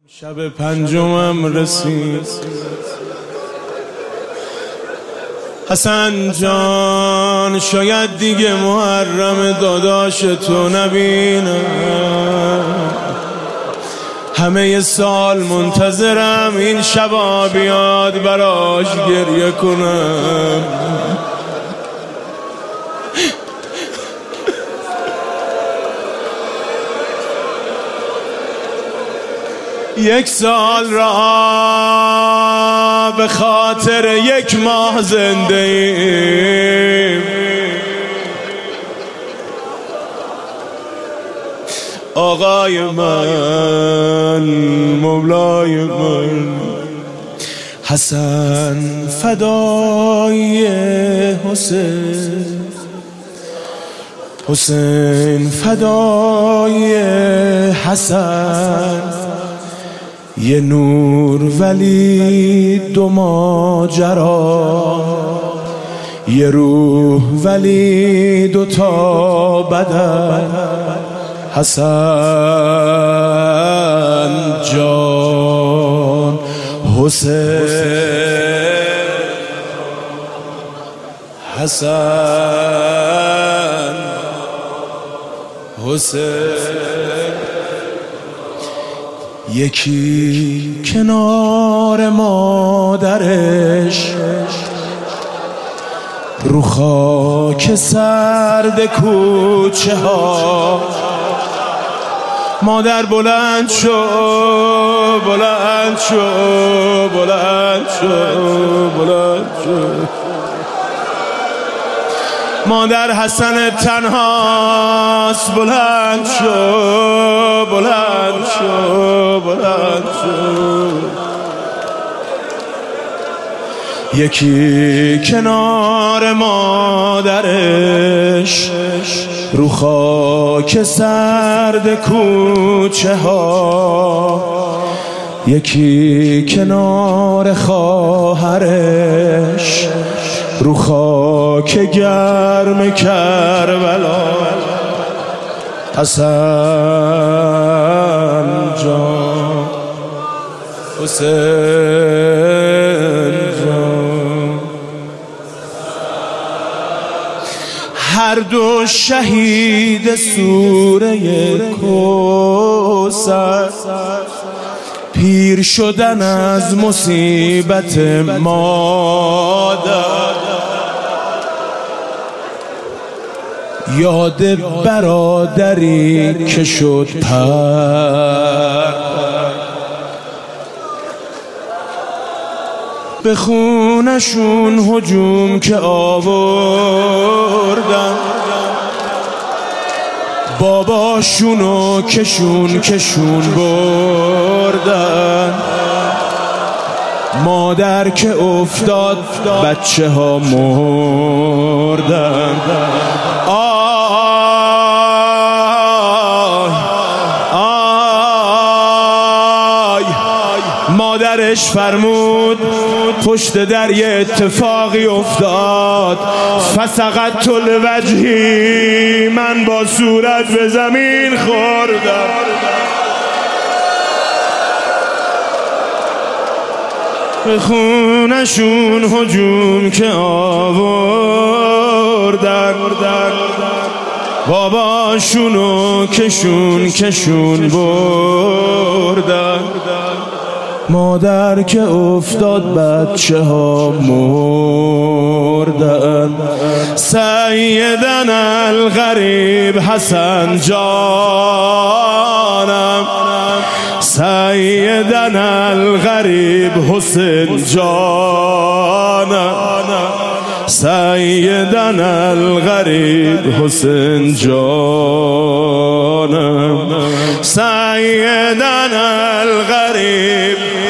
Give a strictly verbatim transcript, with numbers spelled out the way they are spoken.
شب پنجمم رسید، حسن جان شاید دیگه محرم داداش تو نبینم. همه سال منتظرم این شبا بیاد براش گریه کنم. یک سال را به خاطر یک ماه زنده ایم. آقای من، مولای من، حسن فدای حسین، حسین فدای حسن. یه نور ولی دو ماجرا، یه روح ولی دو تا بدن. حسن جان، حسین، حسن، حسین. یکی کنار مادرش رو خاک سرد کوچه ها. مادر بلند شو، بلند شو، بلند شو، بلند شو. مادر حسن تنهاست، بلند شو، بلند شو، بلند شو. یکی کنار مادرش رو خاک سرد کوچه ها. یکی کنار خواهرش رو خاک گرم کربلا. حسن جان، حسین جان. هر دو شهید سوره کوثر، پیر شدن از مصیبت مادر. یاد برادری که شد پر، به خونشون هجوم که آوردن. باباشونو کشون کشون بردن. مادر که افتاد بچه ها مردن. آی آی مادرش فرمود پشت در یه اتفاقی افتاد. فسقط الوجهی، من با صورت به زمین خوردم. به خونشون هجوم که آوردن. باباشونو کشون کشون بردن. مادر که افتاد بچه ها مردن. سیدنا الغریب حسن جانم، سیدنا الغریب حسین جانم، سیدنا الغریب حسین جانم، سیدنا الغریب